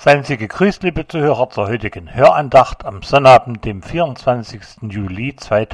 Seien Sie gegrüßt, liebe Zuhörer, zur heutigen Hörandacht am Sonnabend, dem 24. Juli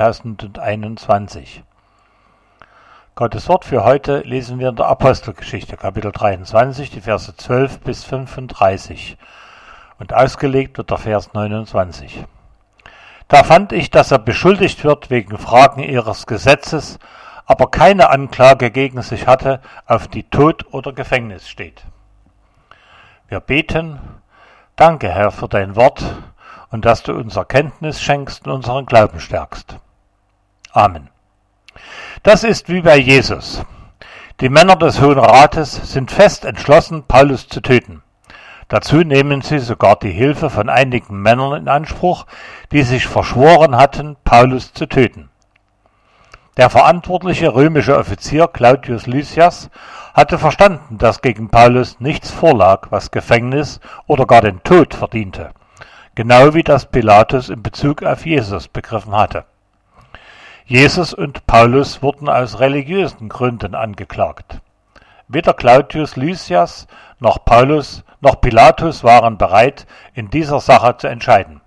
2021. Gottes Wort für heute lesen wir in der Apostelgeschichte, Kapitel 23, die Verse 12 bis 35. Und ausgelegt wird der Vers 29. Da fand ich, dass er beschuldigt wird wegen Fragen ihres Gesetzes, aber keine Anklage gegen sich hatte, auf die Tod oder Gefängnis steht. Wir beten: Danke, Herr, für dein Wort und dass du uns Erkenntnis schenkst und unseren Glauben stärkst. Amen. Das ist wie bei Jesus. Die Männer des Hohen Rates sind fest entschlossen, Paulus zu töten. Dazu nehmen sie sogar die Hilfe von einigen Männern in Anspruch, die sich verschworen hatten, Paulus zu töten. Der verantwortliche römische Offizier Claudius Lysias hatte verstanden, dass gegen Paulus nichts vorlag, was Gefängnis oder gar den Tod verdiente, genau wie das Pilatus in Bezug auf Jesus begriffen hatte. Jesus und Paulus wurden aus religiösen Gründen angeklagt. Weder Claudius Lysias noch Paulus noch Pilatus waren bereit, in dieser Sache zu entscheiden.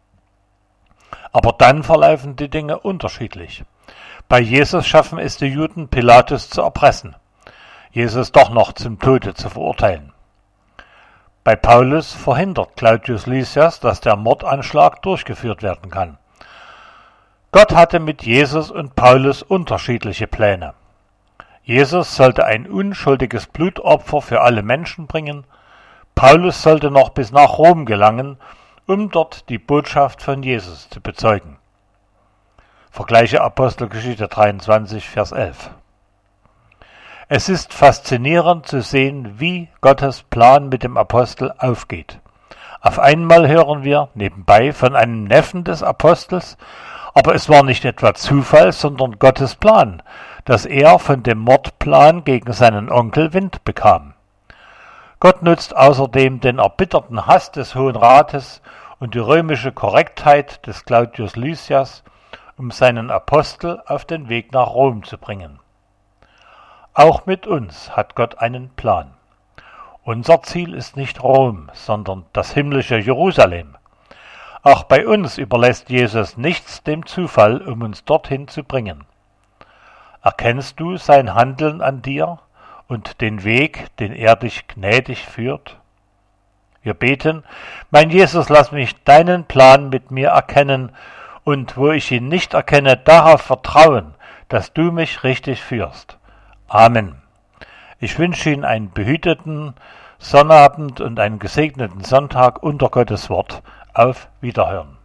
Aber dann verlaufen die Dinge unterschiedlich. Bei Jesus schaffen es die Juden, Pilatus zu erpressen, Jesus doch noch zum Tode zu verurteilen. Bei Paulus verhindert Claudius Lysias, dass der Mordanschlag durchgeführt werden kann. Gott hatte mit Jesus und Paulus unterschiedliche Pläne. Jesus sollte ein unschuldiges Blutopfer für alle Menschen bringen, Paulus sollte noch bis nach Rom gelangen, um dort die Botschaft von Jesus zu bezeugen. Vergleiche Apostelgeschichte 23, Vers 11. Es ist faszinierend zu sehen, wie Gottes Plan mit dem Apostel aufgeht. Auf einmal hören wir nebenbei von einem Neffen des Apostels, aber es war nicht etwa Zufall, sondern Gottes Plan, dass er von dem Mordplan gegen seinen Onkel Wind bekam. Gott nutzt außerdem den erbitterten Hass des Hohen Rates und die römische Korrektheit des Claudius Lysias, um seinen Apostel auf den Weg nach Rom zu bringen. Auch mit uns hat Gott einen Plan. Unser Ziel ist nicht Rom, sondern das himmlische Jerusalem. Auch bei uns überlässt Jesus nichts dem Zufall, um uns dorthin zu bringen. Erkennst du sein Handeln an dir und den Weg, den er dich gnädig führt? Wir beten: Mein Jesus, lass mich deinen Plan mit mir erkennen und wo ich ihn nicht erkenne, darauf vertrauen, dass du mich richtig führst. Amen. Ich wünsche Ihnen einen behüteten Sonnabend und einen gesegneten Sonntag unter Gottes Wort. Auf Wiederhören.